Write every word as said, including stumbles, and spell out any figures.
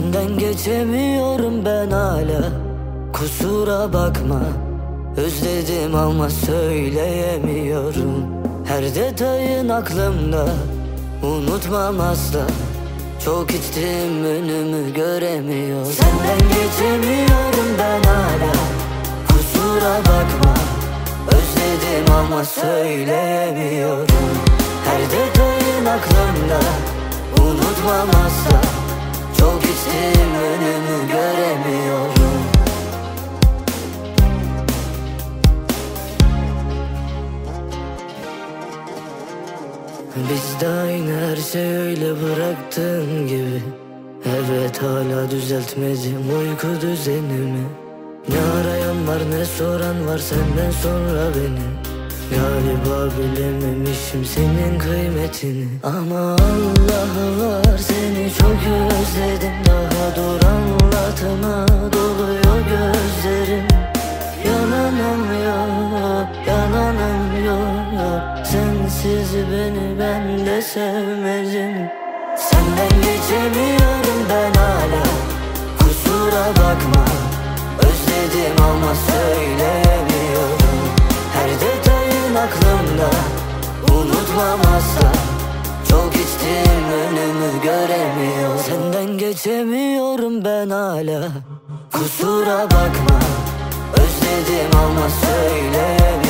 Senden geçemiyorum ben hala, kusura bakma. Özledim ama söyleyemiyorum. Her detayın aklımda, unutmam asla. Çok içtim, önümü göremiyorum. Senden geçemiyorum ben hala, kusura bakma. Özledim ama söyleyemiyorum. Her detayın aklımda, unutmam asla. Çok içtim, önümü göremiyorum. Biz de aynı, her şey öyle bıraktığın gibi. Evet, hala düzeltmedim uyku düzenimi. Ne arayan var ne soran var senden sonra beni. Galiba bilememişim senin kıymetini. Ama Allah var, seni çok özledim. Daha dur anlatma, doluyor gözlerim. Yananım yok, yananım yok. Sensiz beni ben de sevmedim. Senden geçemiyorum ben hala, kusura bakma. Özledim ama söyleyemiyorum. Her detayın aklımda, unutmam asla. Çok içtim, önümü göremiyorum. Senden geçemiyorum ben hala, kusura bakma. Özledim ama söyleyemiyorum.